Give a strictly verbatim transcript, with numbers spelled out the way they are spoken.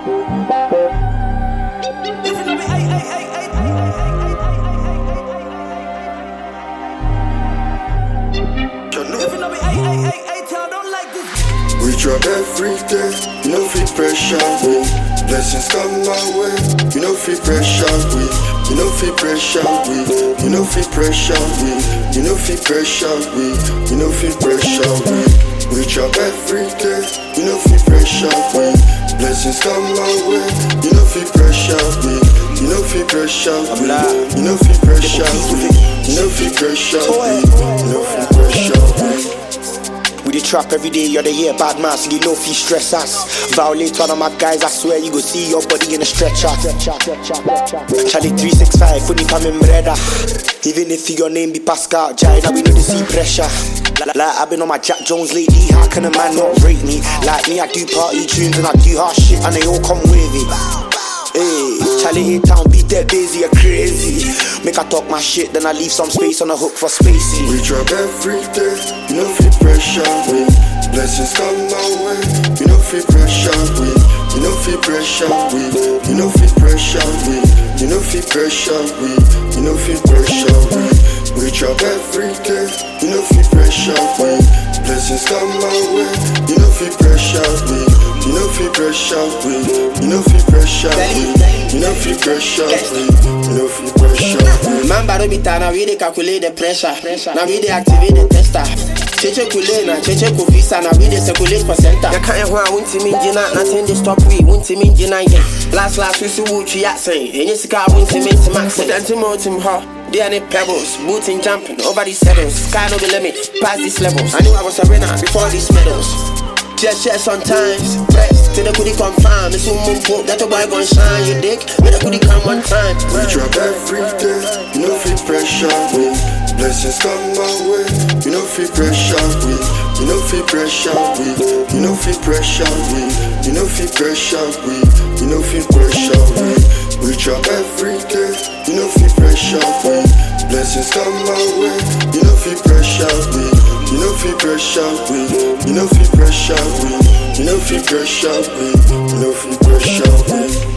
We drop every day, you know feel pressure we. Blessings come my way, you know feel pressure we. You know feel pressure we. You know feel pressure we. You know feel pressure we. You know feel pressure we. We drop every day, you know feel pressure we. Blessings come my way, you know feel pressure we. You know feel pressure we. You know feel pressure we. You know feel pressure we. You know feel pressure we. We dey trap every day, you're the here bad man, so you know if you stress us. Violate one of my guys, I swear you go see your body in a stretcher. Charlie three six five, funny coming brother. Even if your name be Pascal, Jai, now we need to see pressure. Like I've been on my Jack Jones lately, how can a man not rate me? Like me, I do party tunes and I do hard shit and they all come wavy. Hey, Charlie A-Town beat that busy, you're crazy. Make I talk my shit, then I leave some space on the hook for Spacey. We drop every day, you know feel pressure we. Blessings come my way, you know feel pressure we. You know feel pressure we. You know feel pressure we. You know feel pressure we. You know feel pressure we. We drop every day, you know feel pressure we. Blessings come my way, you know feel pressure we. You know feel pressure we. You know feel pressure we. You know feel pressure we. You know feel pressure we. Man barometer, now we dey calculate the pressure. Now we dey activate the tester. Cheche kule na cheche kufisa, now we dey circulate for center. Ya can't want wunti minjina, nothing dey stop we. Wunti minjina yeah. Last last we see wuchi ya say. Any sika wunti minti max. Put antimo tim ha. They are the pebbles, booting jumping over these settles. Sky no the limit, past these levels. I knew I was a winner before these medals. Just share sometimes, press till the goodie come fine. It's one moon poke, that the boy gon' shine. You dig? When the goodie come one time. We drop every day, you know feel pressure we. Blessings come my way, you know feel pressure we. You know feel pressure we. You know feel pressure we. You know feel pressure we. You know feel pressure we. We drop every day, you know feel pressure we. Blessings come my way, you know feel pressure we. You know feel pressure we. You know feel pressure we. You know feel pressure we. You know feel pressure we.